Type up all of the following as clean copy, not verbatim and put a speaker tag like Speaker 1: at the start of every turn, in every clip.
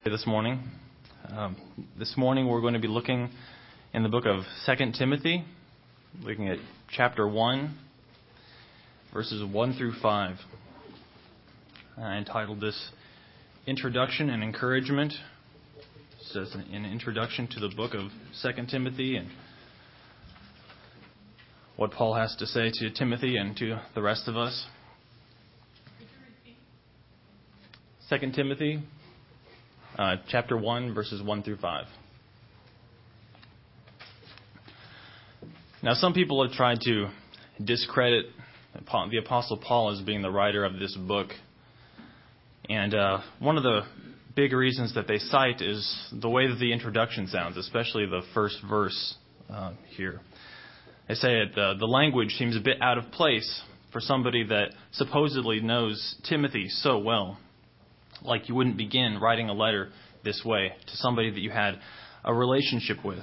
Speaker 1: This morning. This morning we're going to be looking in the book of 2 Timothy, looking at chapter 1, verses 1 through 5. I entitled this Introduction and Encouragement. It says an introduction to the book of 2 Timothy and what Paul has to say to Timothy and to the rest of us. 2 Timothy chapter 1, verses 1 through 5. Now, some people have tried to discredit the Apostle Paul as being the writer of this book. And one of the big reasons that they cite is the way that the introduction sounds, especially the first verse here. They say that the language seems a bit out of place for somebody that supposedly knows Timothy so well. Like you wouldn't begin writing a letter this way to somebody that you had a relationship with.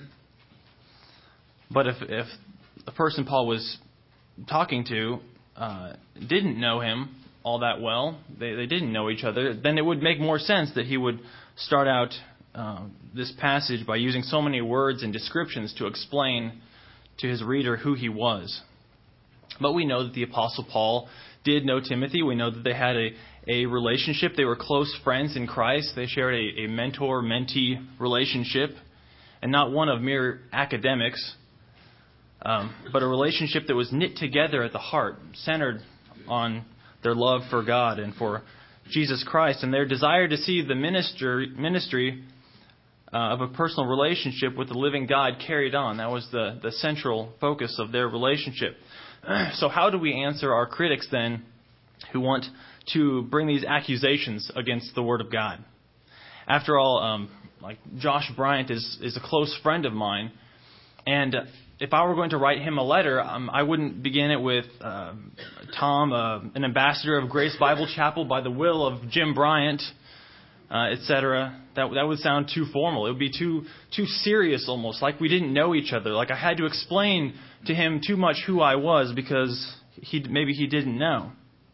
Speaker 1: But if the person Paul was talking to didn't know him all that well, they didn't know each other, then it would make more sense that he would start out this passage by using so many words and descriptions to explain to his reader who he was. But we know that the Apostle Paul did know Timothy. We know that they had a relationship. They were close friends in Christ. They shared a mentor-mentee relationship, and not one of mere academics, but a relationship that was knit together at the heart, centered on their love for God and for Jesus Christ, and their desire to see the ministry of a personal relationship with the living God carried on. That was the central focus of their relationship. So how do we answer our critics then who want to bring these accusations against the Word of God? After all, like Josh Bryant is a close friend of mine, and if I were going to write him a letter, I wouldn't begin it with Tom, an ambassador of Grace Bible Chapel by the will of Jim Bryant, etc. That would sound too formal. It would be too serious almost, like we didn't know each other. Like I had to explain to him too much who I was because maybe he didn't know.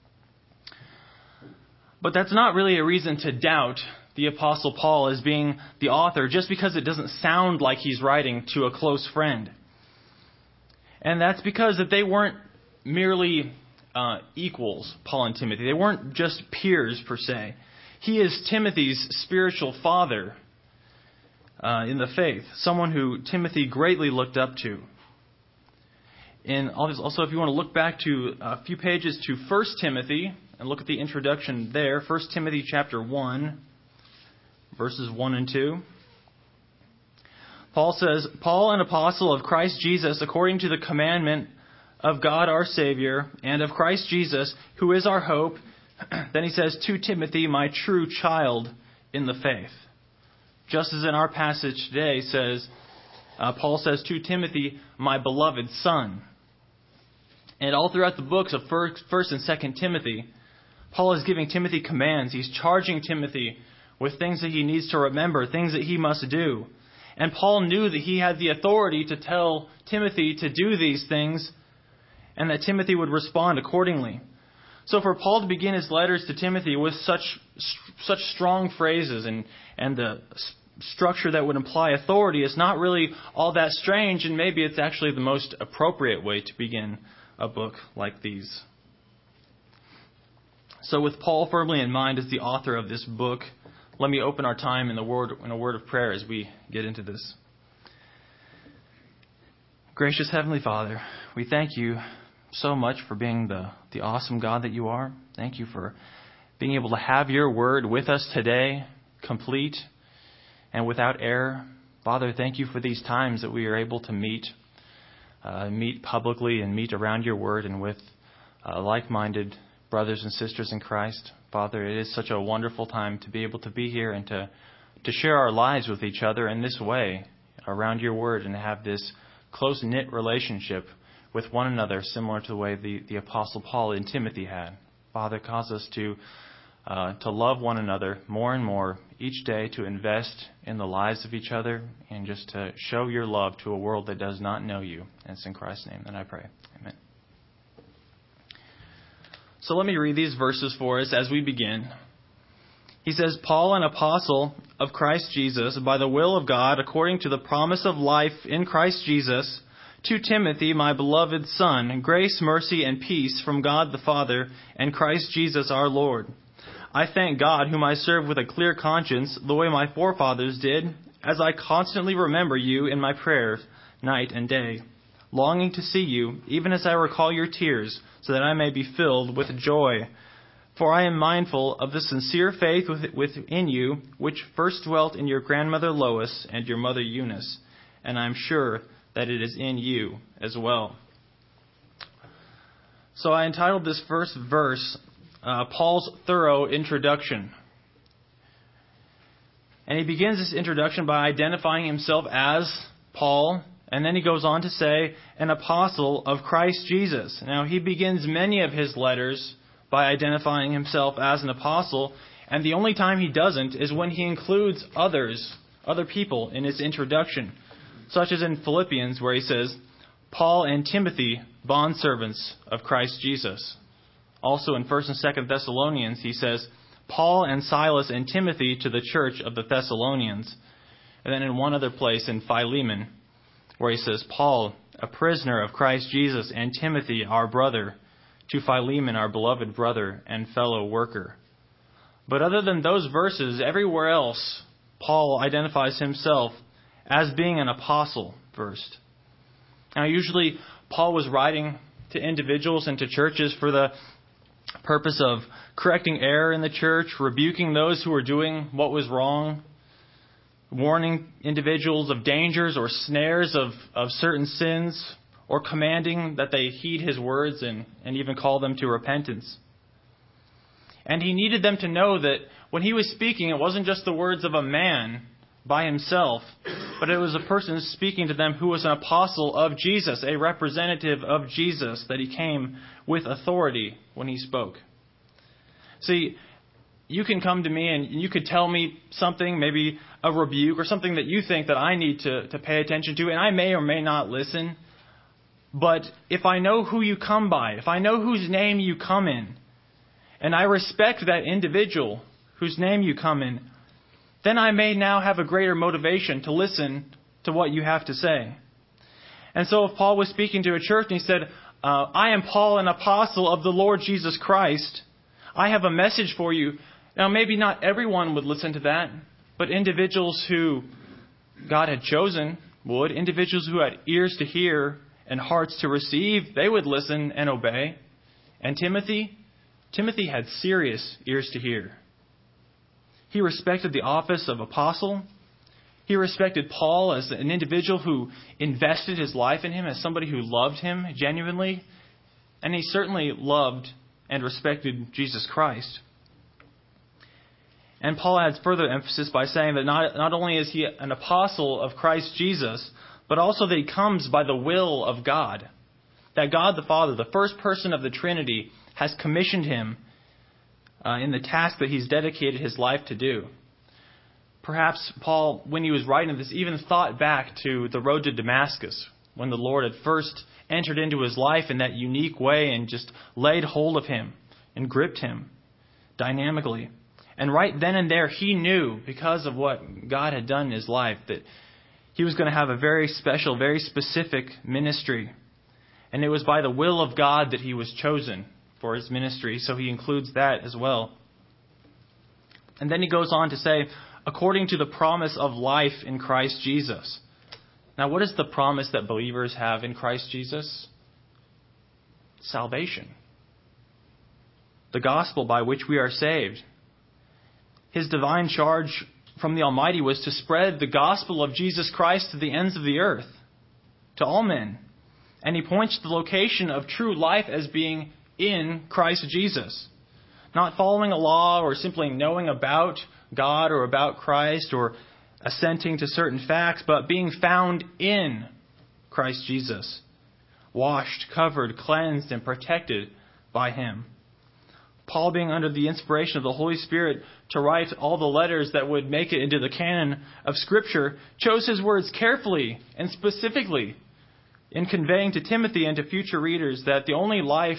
Speaker 1: But that's not really a reason to doubt the Apostle Paul as being the author just because it doesn't sound like he's writing to a close friend. And that's because that they weren't merely equals, Paul and Timothy. They weren't just peers per se. He is Timothy's spiritual father in the faith, someone who Timothy greatly looked up to. And also, if you want to look back to a few pages to 1 Timothy and look at the introduction there, 1 Timothy chapter 1, verses 1 and 2. Paul says, Paul, an apostle of Christ Jesus, according to the commandment of God our Savior, and of Christ Jesus, who is our hope. Then he says, to Timothy, my true child in the faith. Just as in our passage today says, Paul says to Timothy, my beloved son. And all throughout the books of 1st and 2nd Timothy, Paul is giving Timothy commands. He's charging Timothy with things that he needs to remember, things that he must do. And Paul knew that he had the authority to tell Timothy to do these things and that Timothy would respond accordingly. So for Paul to begin his letters to Timothy with such strong phrases and the structure that would imply authority is not really all that strange, and maybe it's actually the most appropriate way to begin a book like these. So with Paul firmly in mind as the author of this book, let me open our time in a word of prayer as we get into this. Gracious Heavenly Father, we thank you so much for being the awesome God that you are. Thank you for being able to have your word with us today, complete and without error. Father, thank you for these times that we are able to meet publicly and meet around your word and with like-minded brothers and sisters in Christ. Father, it is such a wonderful time to be able to be here and to share our lives with each other in this way around your word and have this close-knit relationship with one another, similar to the way the Apostle Paul and Timothy had. Father, cause us to love one another more and more each day, to invest in the lives of each other, and just to show your love to a world that does not know you. And it's in Christ's name that I pray. Amen. So let me read these verses for us as we begin. He says, Paul, an apostle of Christ Jesus, by the will of God, according to the promise of life in Christ Jesus, to Timothy, my beloved son, grace, mercy, and peace from God the Father and Christ Jesus our Lord. I thank God, whom I serve with a clear conscience, the way my forefathers did, as I constantly remember you in my prayers, night and day, longing to see you, even as I recall your tears, so that I may be filled with joy. For I am mindful of the sincere faith within you, which first dwelt in your grandmother Lois and your mother Eunice, and I am sure that it is in you as well. So I entitled this first verse, Paul's Thorough Introduction. And he begins this introduction by identifying himself as Paul, and then he goes on to say, an apostle of Christ Jesus. Now, he begins many of his letters by identifying himself as an apostle, and the only time he doesn't is when he includes other people in his introduction, such as in Philippians, where he says, Paul and Timothy, bondservants of Christ Jesus. Also in 1 and 2 Thessalonians, he says, Paul and Silas and Timothy to the church of the Thessalonians. And then in one other place in Philemon, where he says, Paul, a prisoner of Christ Jesus, and Timothy, our brother, to Philemon, our beloved brother and fellow worker. But other than those verses, everywhere else, Paul identifies himself as being an apostle first. Now, usually, Paul was writing to individuals and to churches for the purpose of correcting error in the church, rebuking those who were doing what was wrong, warning individuals of dangers or snares of certain sins, or commanding that they heed his words and even call them to repentance. And he needed them to know that when he was speaking, it wasn't just the words of a man by himself, but it was a person speaking to them who was an apostle of Jesus, a representative of Jesus, that he came with authority when he spoke. See, you can come to me and you could tell me something, maybe a rebuke or something that you think that I need to pay attention to, and I may or may not listen. But if I know who you come by, if I know whose name you come in, and I respect that individual whose name you come in, then I may now have a greater motivation to listen to what you have to say. And so if Paul was speaking to a church and he said, I am Paul, an apostle of the Lord Jesus Christ, I have a message for you. Now maybe not everyone would listen to that, but individuals who God had chosen would, individuals who had ears to hear and hearts to receive, they would listen and obey. And Timothy had serious ears to hear. He respected the office of apostle. He respected Paul as an individual who invested his life in him, as somebody who loved him genuinely. And he certainly loved and respected Jesus Christ. And Paul adds further emphasis by saying that not only is he an apostle of Christ Jesus, but also that he comes by the will of God. That God the Father, the first person of the Trinity, has commissioned him in the task that he's dedicated his life to do. Perhaps Paul, when he was writing this, even thought back to the road to Damascus, when the Lord had first entered into his life in that unique way and just laid hold of him and gripped him dynamically. And right then and there, he knew, because of what God had done in his life, that he was going to have a very special, very specific ministry. And it was by the will of God that he was chosen for his ministry. So he includes that as well. And then he goes on to say, according to the promise of life in Christ Jesus. Now, what is the promise that believers have in Christ Jesus? Salvation. The gospel by which we are saved. His divine charge from the Almighty was to spread the gospel of Jesus Christ to the ends of the earth, to all men. And he points to the location of true life as being in Christ Jesus. Not following a law or simply knowing about God or about Christ or assenting to certain facts, but being found in Christ Jesus. Washed, covered, cleansed, and protected by him. Paul, being under the inspiration of the Holy Spirit to write all the letters that would make it into the canon of Scripture, chose his words carefully and specifically in conveying to Timothy and to future readers that the only life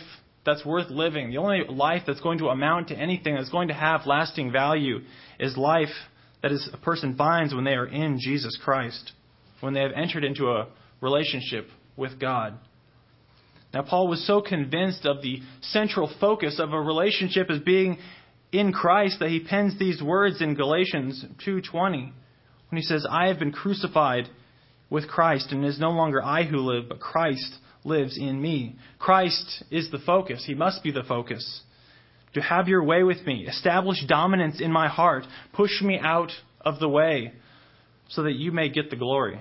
Speaker 1: that's worth living, the only life that's going to amount to anything, that's going to have lasting value, is life that a person finds when they are in Jesus Christ, when they have entered into a relationship with God. Now, Paul was so convinced of the central focus of a relationship as being in Christ that he pens these words in Galatians 2:20 when he says, "I have been crucified with Christ, and it is no longer I who live, but Christ lives in me." Christ is the focus. He must be the focus. To have your way with me, establish dominance in my heart, push me out of the way so that you may get the glory.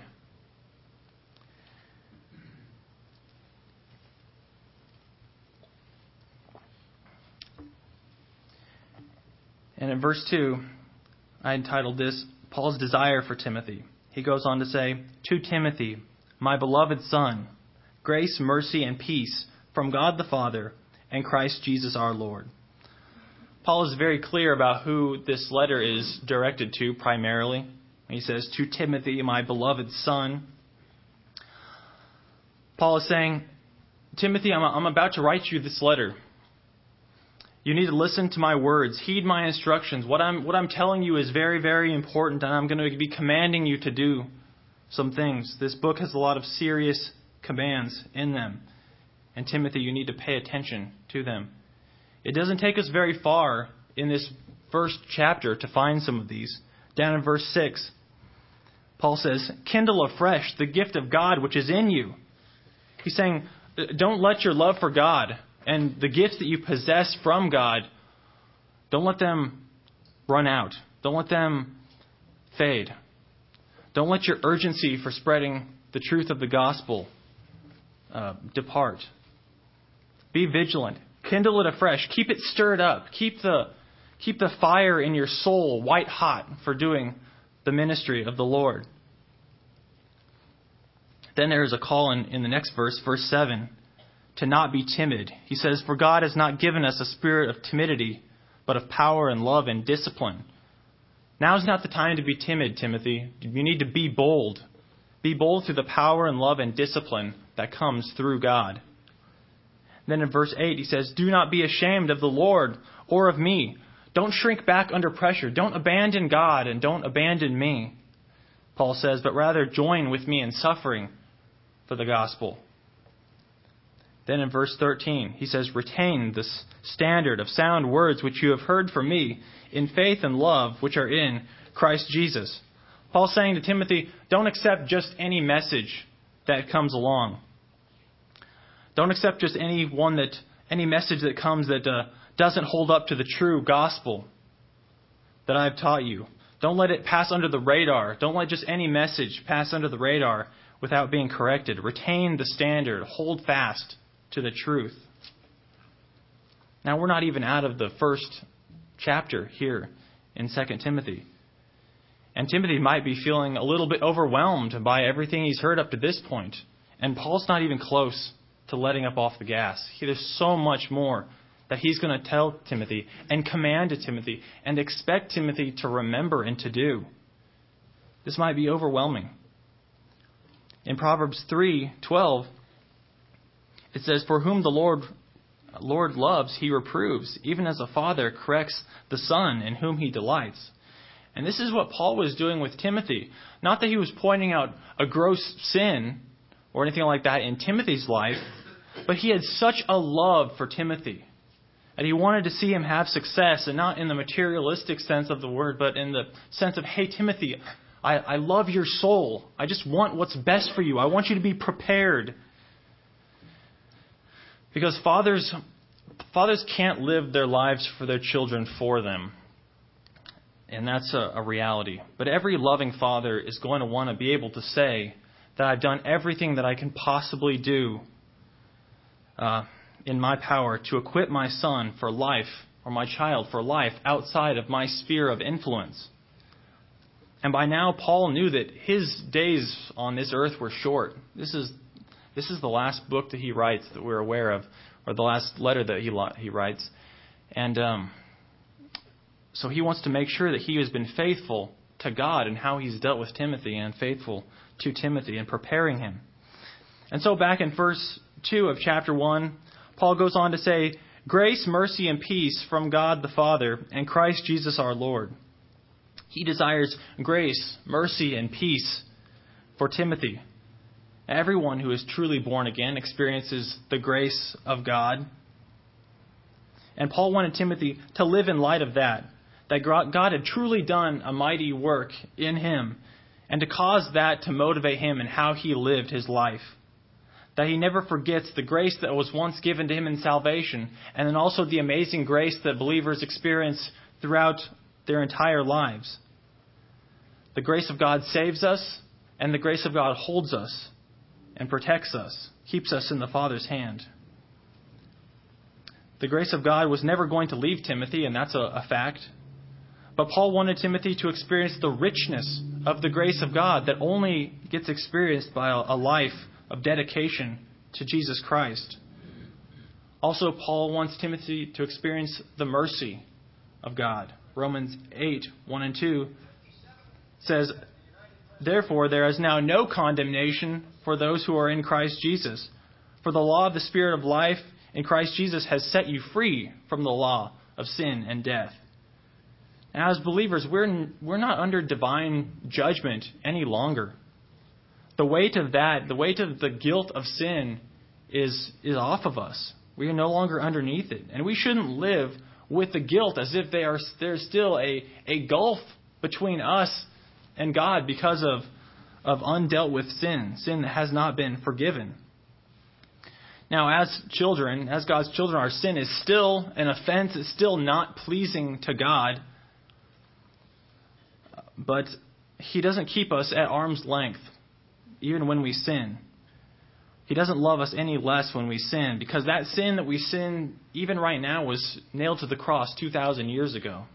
Speaker 1: And in verse 2, I entitled this, Paul's desire for Timothy. He goes on to say, "To Timothy, my beloved son, grace, mercy, and peace from God the Father and Christ Jesus our Lord." Paul is very clear about who this letter is directed to primarily. He says, "To Timothy, my beloved son." Paul is saying, Timothy, I'm about to write you this letter. You need to listen to my words, heed my instructions. What I'm telling you is very, very important, and I'm going to be commanding you to do some things. This book has a lot of serious commands in them. And Timothy, you need to pay attention to them. It doesn't take us very far in this first chapter to find some of these. Down in verse 6, Paul says, "Kindle afresh the gift of God which is in you." He's saying, don't let your love for God and the gifts that you possess from God, don't let them run out. Don't let them fade. Don't let your urgency for spreading the truth of the gospel depart. Be vigilant. Kindle it afresh. Keep it stirred up. Keep the fire in your soul white hot for doing the ministry of the Lord. Then there is a call in the next verse, verse 7, to not be timid. He says, "For God has not given us a spirit of timidity, but of power and love and discipline." Now is not the time to be timid, Timothy. You need to be bold. Be bold through the power and love and discipline that comes through God. Then in verse 8 he says, "Do not be ashamed of the Lord or of me." Don't shrink back under pressure. Don't abandon God and don't abandon me, Paul says, but rather join with me in suffering for the gospel. Then in verse 13, he says, "Retain this standard of sound words which you have heard from me in faith and love which are in Christ Jesus." Paul's saying to Timothy, don't accept just any message that comes along. Don't accept just any message that comes that doesn't hold up to the true gospel that I've taught you. Don't let it pass under the radar. Don't let just any message pass under the radar without being corrected. Retain the standard. Hold fast to the truth. Now, we're not even out of the first chapter here in 2 Timothy. And Timothy might be feeling a little bit overwhelmed by everything he's heard up to this point. And Paul's not even close to letting up off the gas. There's so much more that he's going to tell Timothy and command to Timothy and expect Timothy to remember and to do. This might be overwhelming. In Proverbs 3:12, it says, "For whom the Lord loves, he reproves, even as a father corrects the son in whom he delights." And this is what Paul was doing with Timothy. Not that he was pointing out a gross sin or anything like that in Timothy's life, but he had such a love for Timothy. And he wanted to see him have success, and not in the materialistic sense of the word, but in the sense of, hey, Timothy, I love your soul. I just want what's best for you. I want you to be prepared. Because fathers can't live their lives for their children for them. And that's a reality. But every loving father is going to want to be able to say that I've done everything that I can possibly do in my power to equip my son for life, or my child for life outside of my sphere of influence. And by now, Paul knew that his days on this earth were short. This is the last book that he writes that we're aware of, or the last letter that he writes. And so he wants to make sure that he has been faithful to God and how he's dealt with Timothy, and faithful to Timothy and preparing him. And so back in verse 2 of chapter 1, Paul goes on to say, "Grace, mercy, and peace from God the Father and Christ Jesus our Lord." He desires grace, mercy, and peace for Timothy. Everyone who is truly born again experiences the grace of God. And Paul wanted Timothy to live in light of that God had truly done a mighty work in him, and to cause that to motivate him in how he lived his life. That he never forgets the grace that was once given to him in salvation, and then also the amazing grace that believers experience throughout their entire lives. The grace of God saves us, and the grace of God holds us and protects us, keeps us in the Father's hand. The grace of God was never going to leave Timothy, and that's a fact. But Paul wanted Timothy to experience the richness of the grace of God that only gets experienced by a life of dedication to Jesus Christ. Also, Paul wants Timothy to experience the mercy of God. Romans 8, 1 and 2 says, "Therefore there is now no condemnation for those who are in Christ Jesus. For the law of the Spirit of life in Christ Jesus has set you free from the law of sin and death." Now, as believers, we're not under divine judgment any longer. The weight of the guilt of sin is off of us. We are no longer underneath it. And we shouldn't live with the guilt as if there's still a gulf between us and God because of undealt with sin that has not been forgiven. Now, as God's children, our sin is still an offense. It's still not pleasing to God. But He doesn't keep us at arm's length, even when we sin. He doesn't love us any less when we sin, because that sin that we sin even right now was nailed to the cross 2,000 years ago.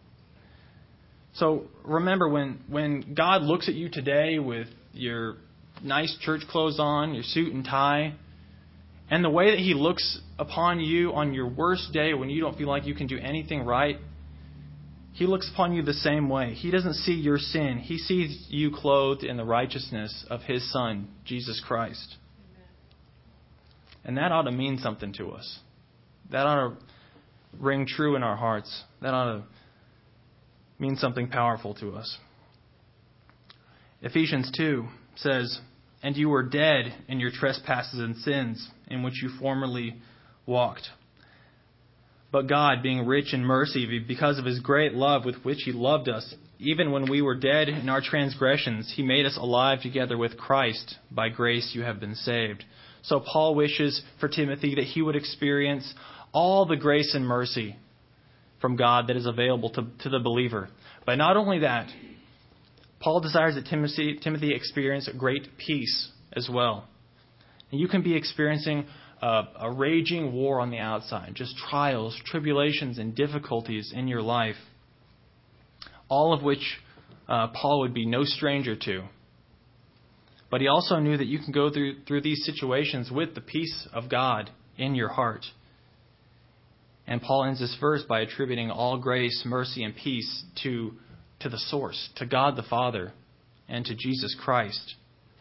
Speaker 1: So remember, when God looks at you today with your nice church clothes on, your suit and tie, and the way that He looks upon you on your worst day when you don't feel like you can do anything right, He looks upon you the same way. He doesn't see your sin. He sees you clothed in the righteousness of His Son, Jesus Christ. And that ought to mean something to us. That ought to ring true in our hearts. That ought to mean something powerful to us. Ephesians 2 says, "And you were dead in your trespasses and sins, in which you formerly walked. But God, being rich in mercy, because of His great love with which He loved us, even when we were dead in our transgressions, He made us alive together with Christ. By grace you have been saved." So Paul wishes for Timothy that he would experience all the grace and mercy from God that is available to the believer. But not only that, Paul desires that Timothy experience great peace as well. And you can be experiencing a raging war on the outside, just trials, tribulations, and difficulties in your life, all of which Paul would be no stranger to. But he also knew that you can go through these situations with the peace of God in your heart. And Paul ends this verse by attributing all grace, mercy, and peace to the source, to God the Father, and to Jesus Christ.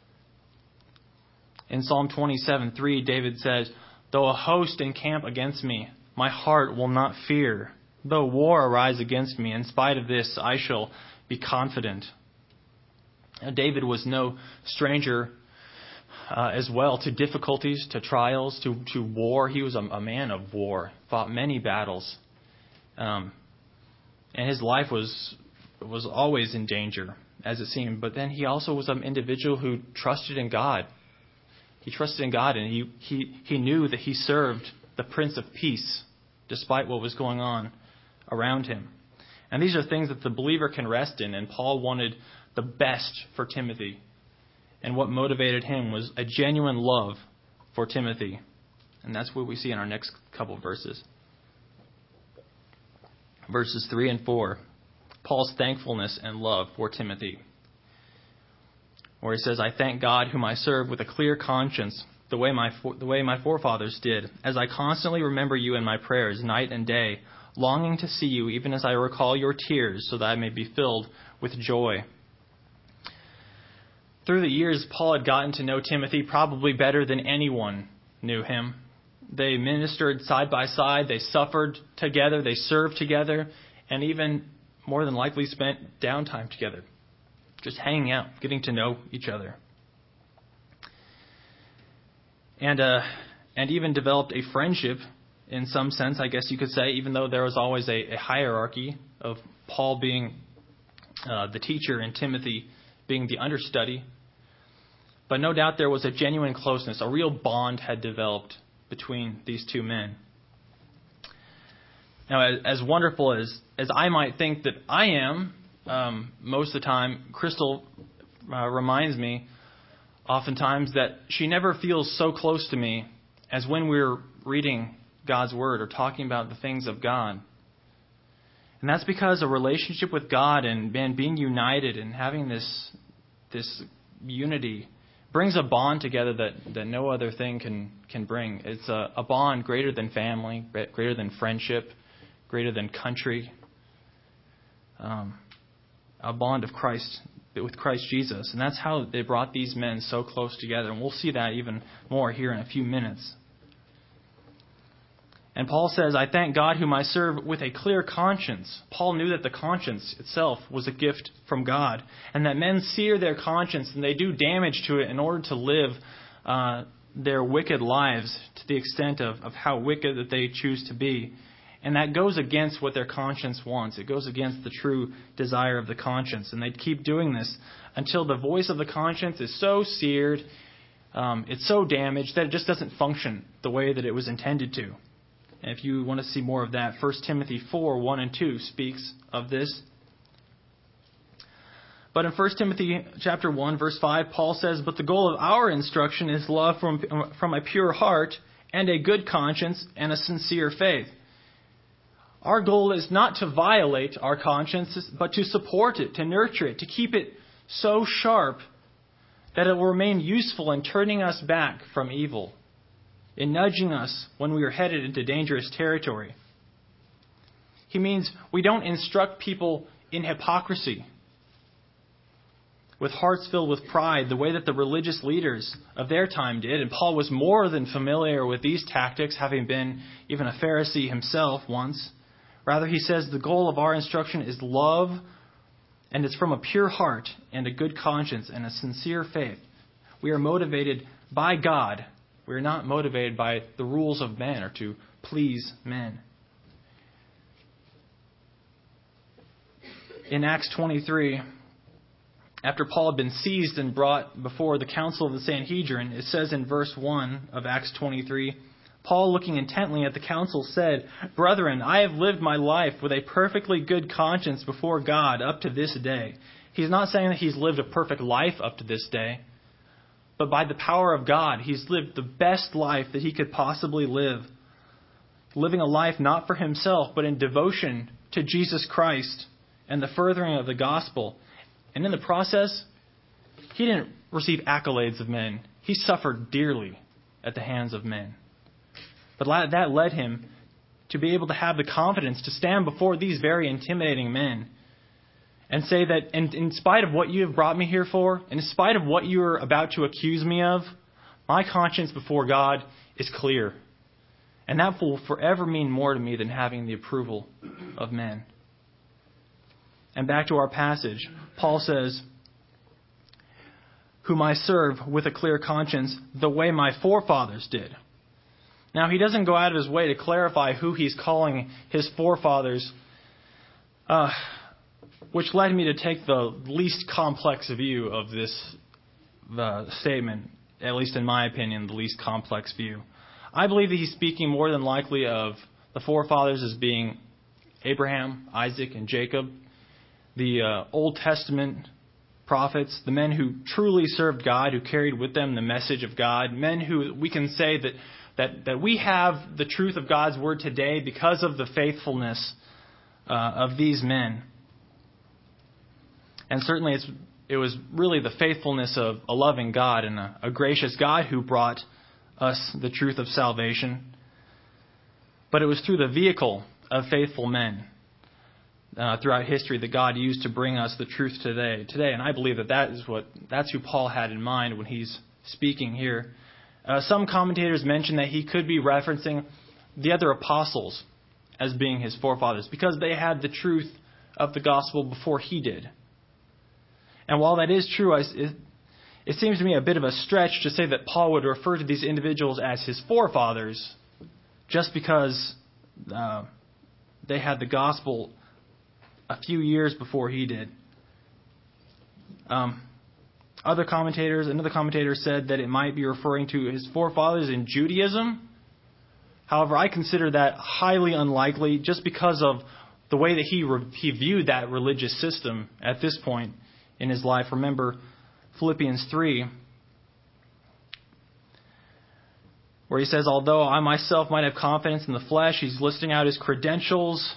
Speaker 1: In Psalm 27:3, David says, "Though a host encamp against me, my heart will not fear. Though war arise against me, in spite of this, I shall be confident." Now, David was no stranger as well to difficulties, to trials, to war. He was a man of war, fought many battles. And his life was always in danger, as it seemed. But then he also was an individual who trusted in God. He trusted in God, and he knew that he served the Prince of Peace, despite what was going on around him. And these are things that the believer can rest in, and Paul wanted the best for Timothy. And what motivated him was a genuine love for Timothy. And that's what we see in our next couple of verses. Verses 3 and 4. Paul's thankfulness and love for Timothy. Where he says, "I thank God whom I serve with a clear conscience, the way my forefathers did, as I constantly remember you in my prayers night and day, longing to see you even as I recall your tears, so that I may be filled with joy." Through the years, Paul had gotten to know Timothy probably better than anyone knew him. They ministered side by side. They suffered together. They served together. And even more than likely spent downtime together. Just hanging out, getting to know each other. And even developed a friendship in some sense, I guess you could say, even though there was always a hierarchy of Paul being the teacher and Timothy being the understudy. But no doubt there was a genuine closeness. A real bond had developed between these two men. Now, as wonderful as I might think that I am, most of the time, Crystal reminds me oftentimes that she never feels so close to me as when we're reading God's Word or talking about the things of God. And that's because a relationship with God and being united and having this unity brings a bond together that no other thing can bring. It's a bond greater than family, greater than friendship, greater than country. A bond of Christ, with Christ Jesus. And that's how they brought these men so close together. And we'll see that even more here in a few minutes. And Paul says, I thank God whom I serve with a clear conscience. Paul knew that the conscience itself was a gift from God. And that men sear their conscience and they do damage to it in order to live their wicked lives to the extent of how wicked that they choose to be. And that goes against what their conscience wants. It goes against the true desire of the conscience. And they keep doing this until the voice of the conscience is so seared, it's so damaged that it just doesn't function the way that it was intended to. And if you want to see more of that, 1 Timothy 4, 1 and 2 speaks of this. But in 1 Timothy chapter 1, verse 5, Paul says, but the goal of our instruction is love from a pure heart and a good conscience and a sincere faith. Our goal is not to violate our consciences, but to support it, to nurture it, to keep it so sharp that it will remain useful in turning us back from evil, in nudging us when we are headed into dangerous territory. He means we don't instruct people in hypocrisy, with hearts filled with pride, the way that the religious leaders of their time did. And Paul was more than familiar with these tactics, having been even a Pharisee himself once. Rather, he says the goal of our instruction is love, and it's from a pure heart and a good conscience and a sincere faith. We are motivated by God. We are not motivated by the rules of men or to please men. In Acts 23, after Paul had been seized and brought before the council of the Sanhedrin, it says in verse 1 of Acts 23, Paul, looking intently at the council, said, Brethren, I have lived my life with a perfectly good conscience before God up to this day. He's not saying that he's lived a perfect life up to this day, but by the power of God, he's lived the best life that he could possibly live. Living a life not for himself, but in devotion to Jesus Christ and the furthering of the gospel. And in the process, he didn't receive accolades of men. He suffered dearly at the hands of men. But that led him to be able to have the confidence to stand before these very intimidating men and say that in spite of what you have brought me here for, and in spite of what you are about to accuse me of, my conscience before God is clear. And that will forever mean more to me than having the approval of men. And back to our passage, Paul says, whom I serve with a clear conscience, the way my forefathers did. Now, he doesn't go out of his way to clarify who he's calling his forefathers, which led me to take the least complex view of this statement, at least in my opinion, the least complex view. I believe that he's speaking more than likely of the forefathers as being Abraham, Isaac, and Jacob, the Old Testament prophets, the men who truly served God, who carried with them the message of God, men who we can say that we have the truth of God's word today because of the faithfulness of these men. And certainly it was really the faithfulness of a loving God and a gracious God who brought us the truth of salvation. But it was through the vehicle of faithful men throughout history that God used to bring us the truth today. And I believe that's who Paul had in mind when he's speaking here. Some commentators mention that he could be referencing the other apostles as being his forefathers because they had the truth of the gospel before he did. And while that is true, it seems to me a bit of a stretch to say that Paul would refer to these individuals as his forefathers just because they had the gospel a few years before he did. Another commentator said that it might be referring to his forefathers in Judaism. However, I consider that highly unlikely just because of the way that he viewed that religious system at this point in his life. Remember Philippians 3, where he says, although I myself might have confidence in the flesh, he's listing out his credentials,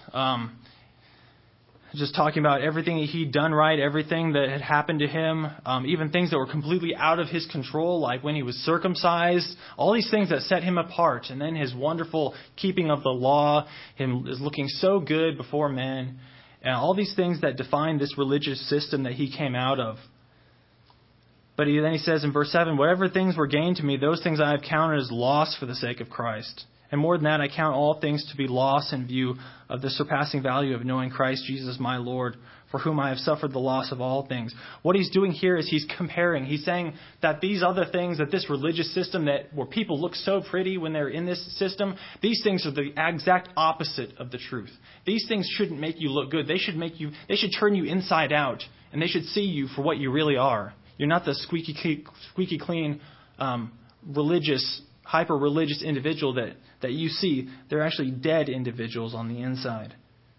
Speaker 1: just talking about everything he'd done right, everything that had happened to him, even things that were completely out of his control, like when he was circumcised, all these things that set him apart. And then his wonderful keeping of the law, him is looking so good before men, and all these things that define this religious system that he came out of. But then he says in verse 7, whatever things were gained to me, those things I have counted as loss for the sake of Christ. And more than that, I count all things to be loss in view of the surpassing value of knowing Christ Jesus my Lord, for whom I have suffered the loss of all things. What he's doing here is he's comparing. He's saying that these other things, that this religious system where people look so pretty when they're in this system, these things are the exact opposite of the truth. These things shouldn't make you look good. They should turn you inside out, and they should see you for what you really are. You're not the squeaky clean, hyper-religious individual that you see. They're actually dead individuals on the inside.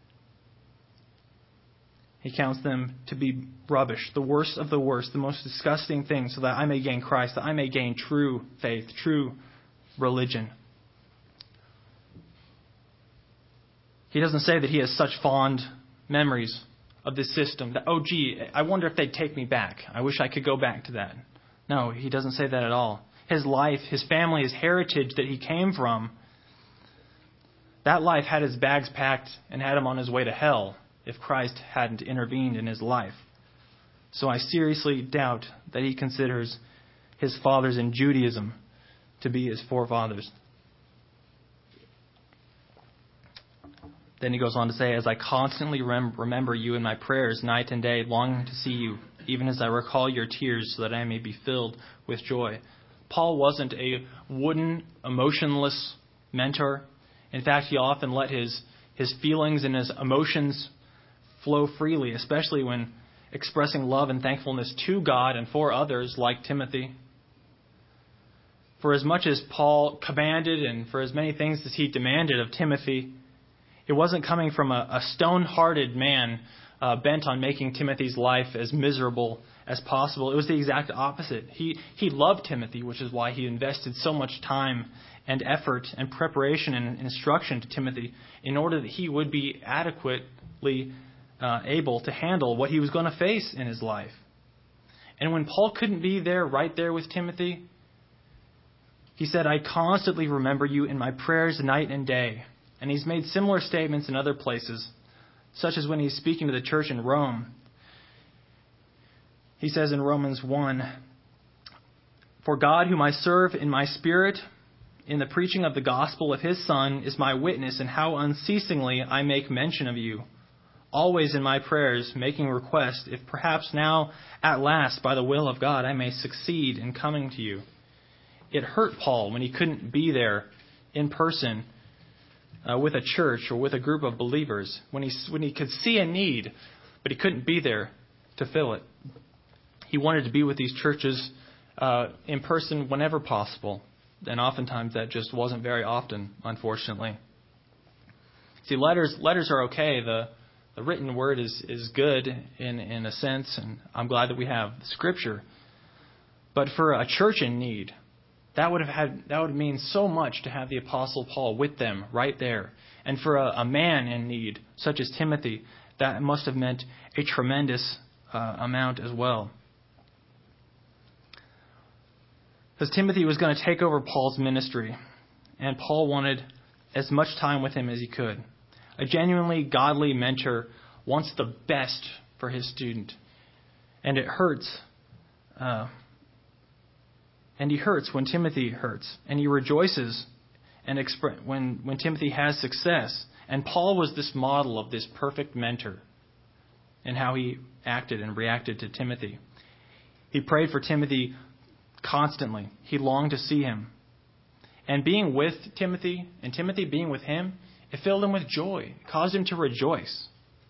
Speaker 1: He counts them to be rubbish, the worst of the worst, the most disgusting thing, so that I may gain Christ, that I may gain true faith, true religion. He doesn't say that he has such fond memories of this system that, I wonder if they'd take me back. I wish I could go back to that. No, he doesn't say that at all. His life, his family, his heritage that he came from, that life had his bags packed and had him on his way to hell if Christ hadn't intervened in his life. So I seriously doubt that he considers his fathers in Judaism to be his forefathers. Then he goes on to say, as I constantly remember you in my prayers night and day, longing to see you, even as I recall your tears, so that I may be filled with joy. Paul wasn't a wooden, emotionless mentor. In fact, he often let his feelings and his emotions flow freely, especially when expressing love and thankfulness to God and for others, like Timothy. For as much as Paul commanded and for as many things as he demanded of Timothy, it wasn't coming from a stone-hearted man bent on making Timothy's life as miserable as possible. It was the exact opposite. He loved Timothy, which is why he invested so much time and effort and preparation and instruction to Timothy in order that he would be adequately able to handle what he was going to face in his life. And when Paul couldn't be there, right there with Timothy, he said, I constantly remember you in my prayers night and day. And he's made similar statements in other places, such as when he's speaking to the church in Rome. He says in Romans 1, for God, whom I serve in my spirit, in the preaching of the gospel of his Son, is my witness in how unceasingly I make mention of you, always in my prayers, making request, if perhaps now at last, by the will of God, I may succeed in coming to you. It hurt Paul when he couldn't be there in person with a church or with a group of believers, when he could see a need, but he couldn't be there to fill it. He wanted to be with these churches in person whenever possible, and oftentimes that just wasn't very often, unfortunately. See, letters are okay. The written word is good in a sense, and I'm glad that we have Scripture. But for a church in need, that would mean so much to have the Apostle Paul with them right there. And for a man in need, such as Timothy, that must have meant a tremendous amount as well. Because Timothy was going to take over Paul's ministry, and Paul wanted as much time with him as he could. A genuinely godly mentor wants the best for his student. And it hurts And he hurts when Timothy hurts. And he rejoices when Timothy has success. And Paul was this model of this perfect mentor in how he acted and reacted to Timothy. He prayed for Timothy constantly. He longed to see him. And being with Timothy, and Timothy being with him, it filled him with joy. It caused him to rejoice.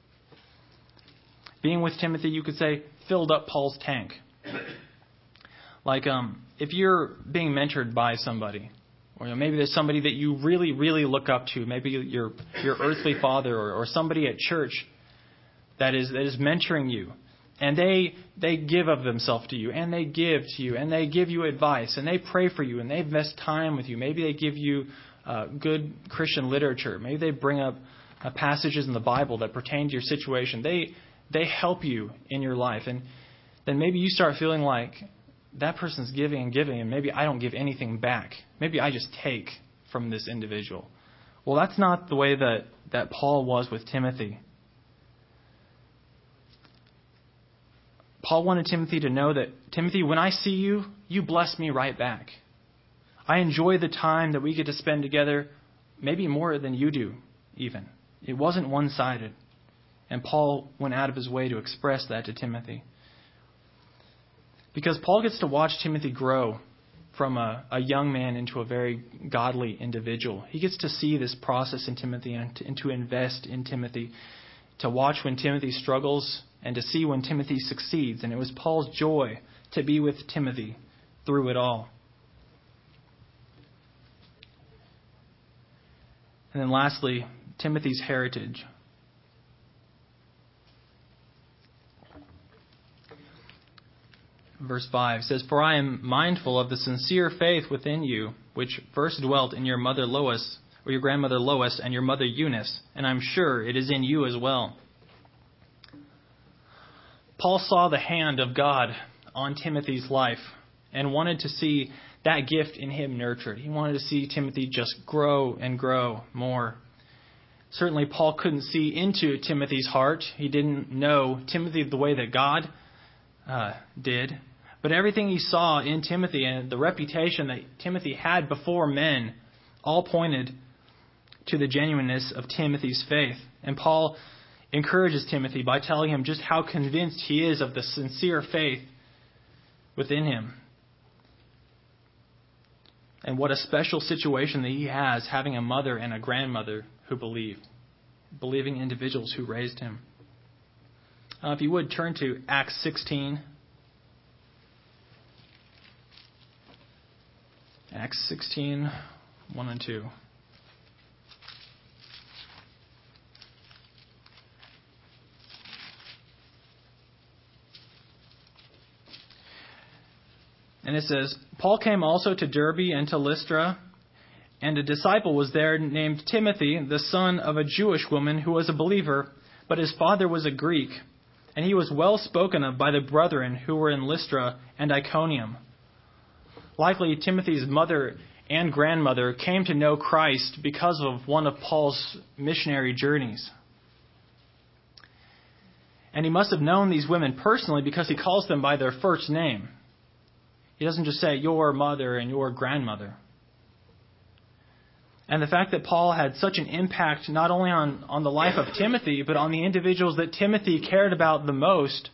Speaker 1: Being with Timothy, you could say, filled up Paul's tank. Like if you're being mentored by somebody, or maybe there's somebody that you really, really look up to, maybe your earthly father or somebody at church that is mentoring you, and they give of themselves to you, and they give to you, and they give you advice, and they pray for you, and they invest time with you. Maybe they give you good Christian literature. Maybe they bring up passages in the Bible that pertain to your situation. They help you in your life, and then maybe you start feeling like that person's giving and giving, and maybe I don't give anything back. Maybe I just take from this individual. Well, that's not the way that Paul was with Timothy. Paul wanted Timothy to know that, Timothy, when I see you, you bless me right back. I enjoy the time that we get to spend together, maybe more than you do, even. It wasn't one-sided. And Paul went out of his way to express that to Timothy. Because Paul gets to watch Timothy grow from a young man into a very godly individual. He gets to see this process in Timothy and to invest in Timothy, to watch when Timothy struggles and to see when Timothy succeeds. And it was Paul's joy to be with Timothy through it all. And then lastly, Timothy's heritage. Verse 5 says, "For I am mindful of the sincere faith within you, which first dwelt in your mother Lois, or your grandmother Lois, and your mother Eunice, and I'm sure it is in you as well." Paul saw the hand of God on Timothy's life and wanted to see that gift in him nurtured. He wanted to see Timothy just grow and grow more. Certainly, Paul couldn't see into Timothy's heart. He didn't know Timothy the way that God did. But everything he saw in Timothy and the reputation that Timothy had before men all pointed to the genuineness of Timothy's faith. And Paul encourages Timothy by telling him just how convinced he is of the sincere faith within him. And what a special situation that he has, having a mother and a grandmother who believing individuals who raised him. If you would, turn to Acts 16. Acts 16, 1 and 2. And it says, "Paul came also to Derbe and to Lystra, and a disciple was there named Timothy, the son of a Jewish woman who was a believer, but his father was a Greek. And he was well spoken of by the brethren who were in Lystra and Iconium." Likely, Timothy's mother and grandmother came to know Christ because of one of Paul's missionary journeys. And he must have known these women personally because he calls them by their first name. He doesn't just say your mother and your grandmother. And the fact that Paul had such an impact not only on the life of Timothy, but on the individuals that Timothy cared about the most,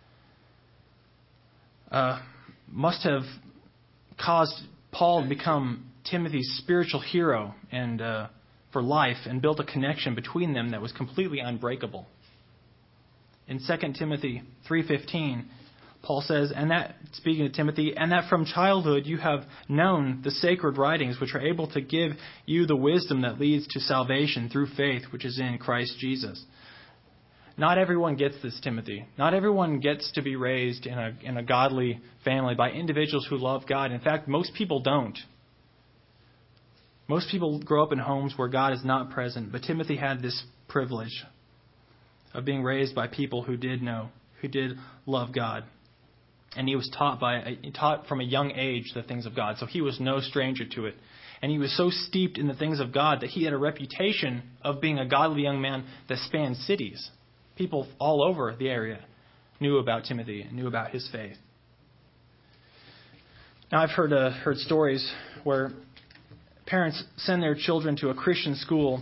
Speaker 1: must have caused Paul to become Timothy's spiritual hero and for life, and built a connection between them that was completely unbreakable. In 2 Timothy 3:15, Paul says, and that, speaking to Timothy, "and that from childhood you have known the sacred writings, which are able to give you the wisdom that leads to salvation through faith, which is in Christ Jesus." Not everyone gets this, Timothy. Not everyone gets to be raised in a godly family by individuals who love God. In fact, most people don't. Most people grow up in homes where God is not present. But Timothy had this privilege of being raised by people who did know, who did love God. And he was taught from a young age the things of God. So he was no stranger to it. And he was so steeped in the things of God that he had a reputation of being a godly young man that spanned cities. People all over the area knew about Timothy and knew about his faith. Now, I've heard stories where parents send their children to a Christian school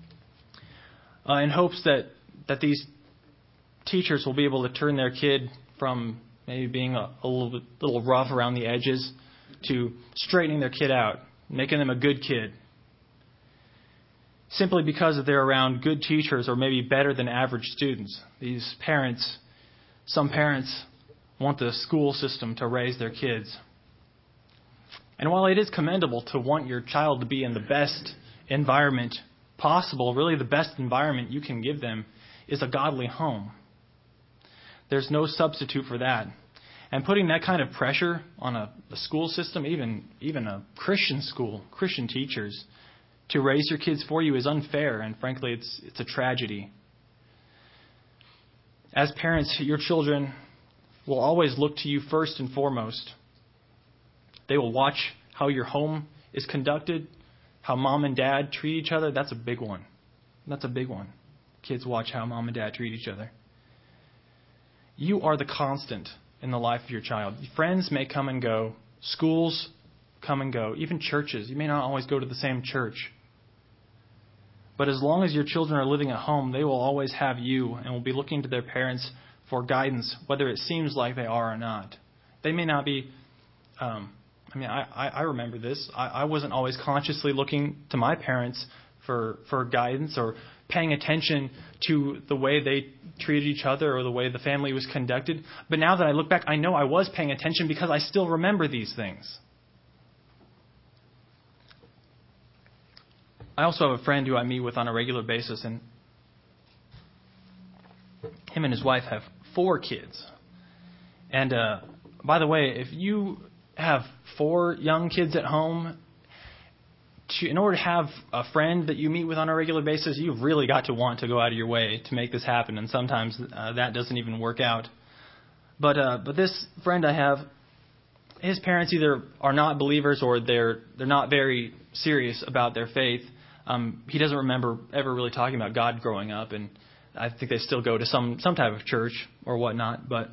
Speaker 1: in hopes that these teachers will be able to turn their kid from maybe being a little rough around the edges to straightening their kid out, making them a good kid. Simply because they're around good teachers or maybe better than average students. Some parents want the school system to raise their kids. And while it is commendable to want your child to be in the best environment possible, really the best environment you can give them is a godly home. There's no substitute for that. And putting that kind of pressure on a school system, even a Christian school, Christian teachers, to raise your kids for you is unfair, and frankly, it's a tragedy. As parents, your children will always look to you first and foremost. They will watch how your home is conducted, how mom and dad treat each other. That's a big one. Kids watch how mom and dad treat each other. You are the constant in the life of your child. Friends may come and go. Schools come and go. Even churches. You may not always go to the same church. But as long as your children are living at home, they will always have you and will be looking to their parents for guidance, whether it seems like they are or not. They may not be... I remember this. I wasn't always consciously looking to my parents for guidance or paying attention to the way they treated each other or the way the family was conducted. But now that I look back, I know I was paying attention because I still remember these things. I also have a friend who I meet with on a regular basis, and him and his wife have 4 kids. And by the way, if you have 4 young kids at home, in order to have a friend that you meet with on a regular basis, you've really got to want to go out of your way to make this happen. And sometimes that doesn't even work out. But this friend I have, his parents either are not believers or they're not very serious about their faith. He doesn't remember ever really talking about God growing up, and I think they still go to some type of church or whatnot. But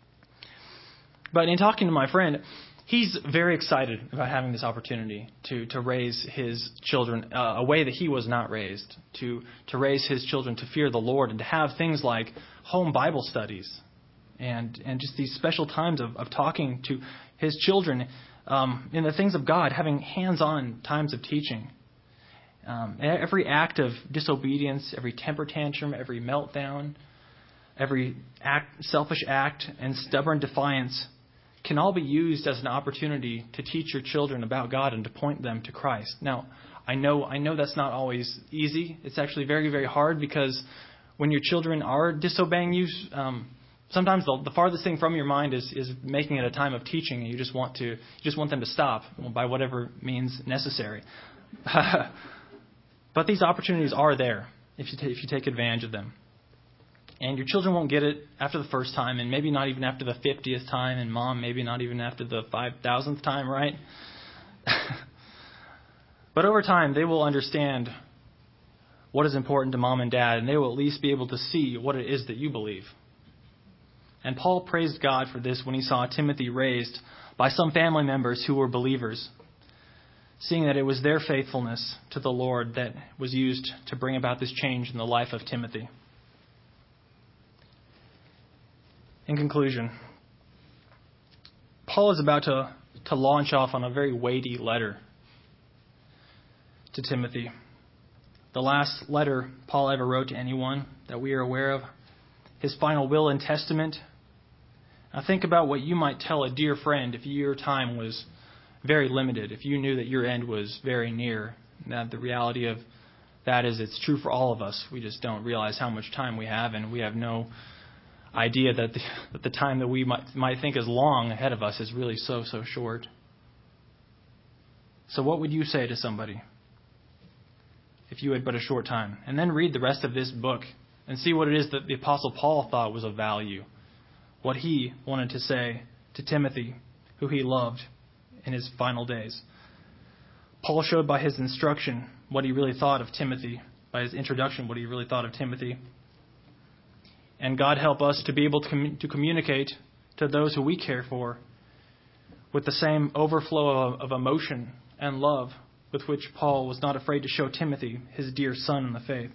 Speaker 1: in talking to my friend, he's very excited about having this opportunity to raise his children a way that he was not raised, to raise his children to fear the Lord and to have things like home Bible studies and just these special times of talking to his children in the things of God, having hands-on times of teaching. Every act of disobedience, every temper tantrum, every meltdown, every selfish act and stubborn defiance can all be used as an opportunity to teach your children about God and to point them to Christ. Now, I know that's not always easy. It's actually very, very hard because when your children are disobeying you, sometimes the farthest thing from your mind is making it a time of teaching, and you just want them to stop by whatever means necessary. But these opportunities are there if you take advantage of them. And your children won't get it after the first time, and maybe not even after the 50th time, and mom, maybe not even after the 5,000th time, right? But over time, they will understand what is important to mom and dad, and they will at least be able to see what it is that you believe. And Paul praised God for this when he saw Timothy raised by some family members who were believers, seeing that it was their faithfulness to the Lord that was used to bring about this change in the life of Timothy. In conclusion, Paul is about to launch off on a very weighty letter to Timothy. The last letter Paul ever wrote to anyone that we are aware of, his final will and testament. Now think about what you might tell a dear friend if your time was very limited, if you knew that your end was very near. Now, the reality of that is it's true for all of us. We just don't realize how much time we have, and we have no idea that the time that we might think is long ahead of us is really so short. So what would you say to somebody if you had but a short time? And then read the rest of this book and see what it is that the Apostle Paul thought was of value, what he wanted to say to Timothy, who he loved in his final days. Paul showed by his instruction what he really thought of Timothy, by his introduction what he really thought of Timothy. And God help us to be able to communicate to those who we care for with the same overflow of emotion and love with which Paul was not afraid to show Timothy, his dear son in the faith.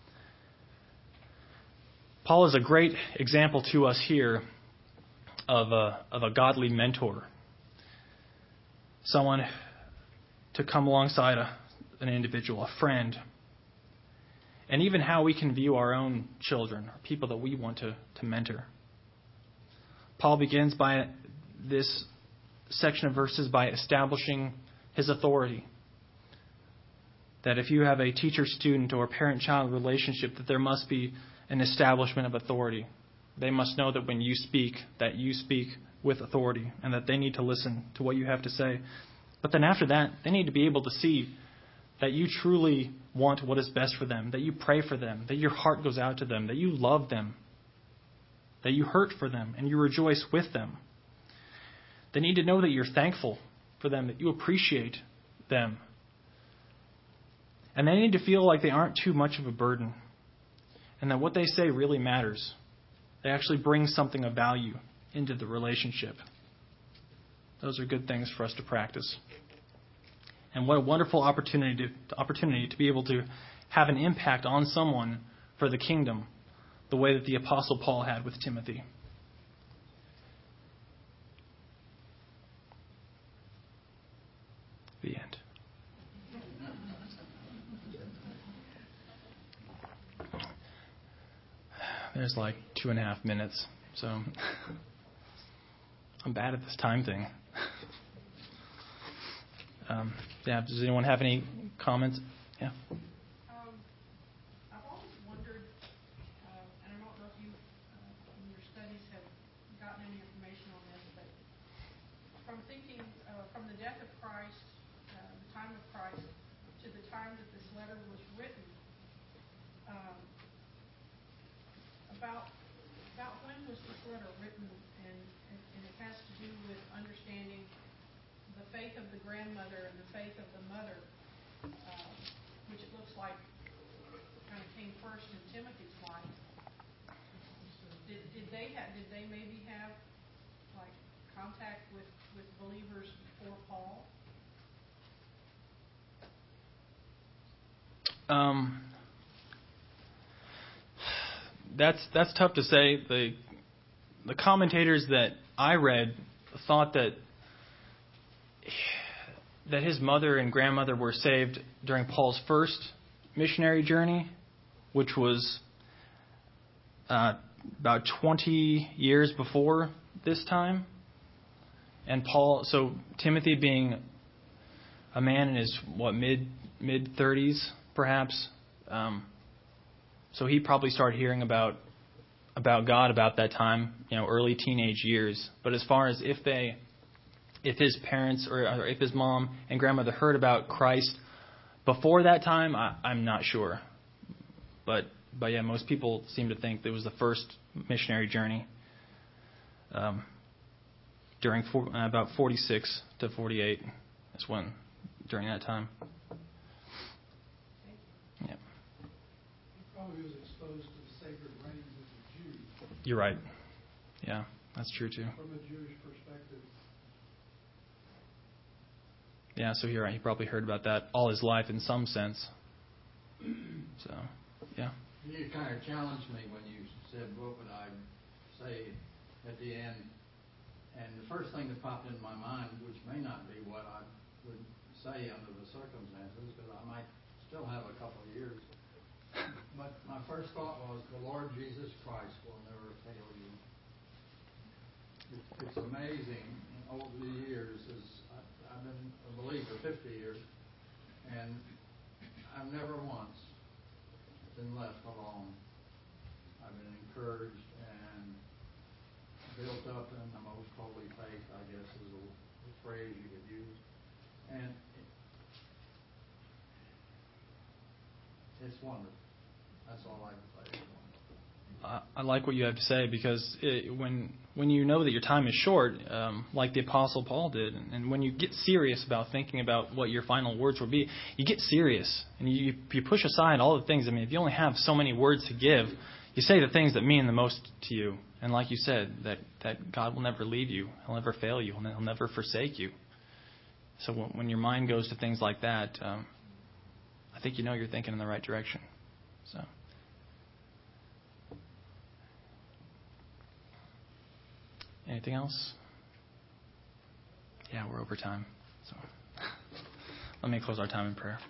Speaker 1: Paul is a great example to us here of a godly mentor, someone to come alongside an individual, a friend, and even how we can view our own children, or people that we want to mentor. Paul begins by this section of verses by establishing his authority. That if you have a teacher-student or parent-child relationship, that there must be an establishment of authority. They must know that when you speak, that you speak with authority, and that they need to listen to what you have to say. But then after that, they need to be able to see that you truly want what is best for them, that you pray for them, that your heart goes out to them, that you love them, that you hurt for them, and you rejoice with them. They need to know that you're thankful for them, that you appreciate them. And they need to feel like they aren't too much of a burden, and that what they say really matters. They actually bring something of value into the relationship. Those are good things for us to practice. And what a wonderful opportunity to be able to have an impact on someone for the kingdom, the way that the Apostle Paul had with Timothy. The end. There's like 2.5 minutes, so I'm bad at this time thing. Does anyone have any comments? Yeah.
Speaker 2: I've always wondered, and I don't know if you, in your studies, have gotten any information on this, but from thinking from the death of Christ, the time of Christ, to the time that this letter was written, about when was this letter written, and it has to do with understanding the faith of the grandmother and the faith of the mother, which it looks like kind of came first in Timothy's life. Did they maybe have like contact with believers before Paul?
Speaker 1: That's tough to say. The commentators that I read thought that his mother and grandmother were saved during Paul's first missionary journey, which was about 20 years before this time. And Timothy being a man in his mid-30s, perhaps. So he probably started hearing about God about that time, early teenage years. But as far as if his parents or if his mom and grandmother heard about Christ before that time, I'm not sure. But yeah, most people seem to think it was the first missionary journey during about 46 to 48. That's when, during that time. Yeah.
Speaker 3: He probably was exposed to the sacred reigns as a Jew.
Speaker 1: You're right. Yeah, that's true too.
Speaker 3: From a Jewish perspective.
Speaker 1: Yeah, so you're right. He probably heard about that all his life in some sense. So, yeah.
Speaker 4: You kind of challenged me when you said, what would I say at the end? And the first thing that popped into my mind, which may not be what I would say under the circumstances, because I might still have a couple of years. But my first thought was, the Lord Jesus Christ will never fail you. It's amazing. Over the years, I've been a believer 50 years, and I've never once been left alone. I've been encouraged and built up in the most holy faith, I guess is the phrase you could use. And it's wonderful. That's all I can say. It's wonderful.
Speaker 1: I like what you have to say, because when you know that your time is short, like the Apostle Paul did, and when you get serious about thinking about what your final words will be, you get serious and you push aside all the things. I mean, if you only have so many words to give, you say the things that mean the most to you. And like you said, that God will never leave you. He'll never fail you. He'll never forsake you. So when your mind goes to things like that, I think you're thinking in the right direction. So. Anything else? Yeah, we're over time. So let me close our time in prayer.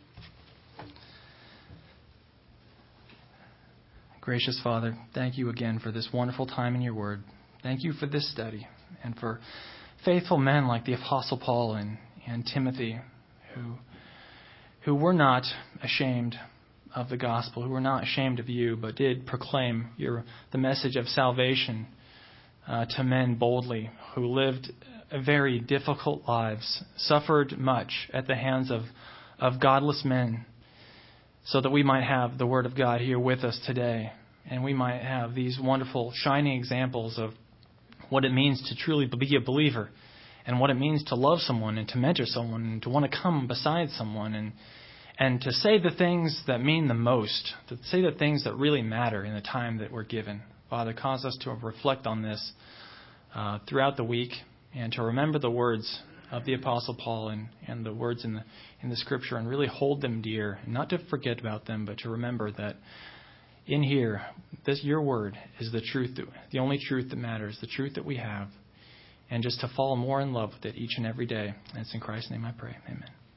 Speaker 1: Gracious Father, thank you again for this wonderful time in your word. Thank you for this study and for faithful men like the Apostle Paul and Timothy who were not ashamed of the gospel, who were not ashamed of you, but did proclaim the message of salvation to men boldly, who lived very difficult lives, suffered much at the hands of godless men, so that we might have the Word of God here with us today, and we might have these wonderful, shining examples of what it means to truly be a believer, and what it means to love someone and to mentor someone and to want to come beside someone and to say the things that mean the most, to say the things that really matter in the time that we're given. Father, cause us to reflect on this throughout the week and to remember the words of the Apostle Paul and the words in the Scripture and really hold them dear, and not to forget about them, but to remember that in here, your word is the truth, the only truth that matters, the truth that we have, and just to fall more in love with it each and every day. And it's in Christ's name I pray. Amen.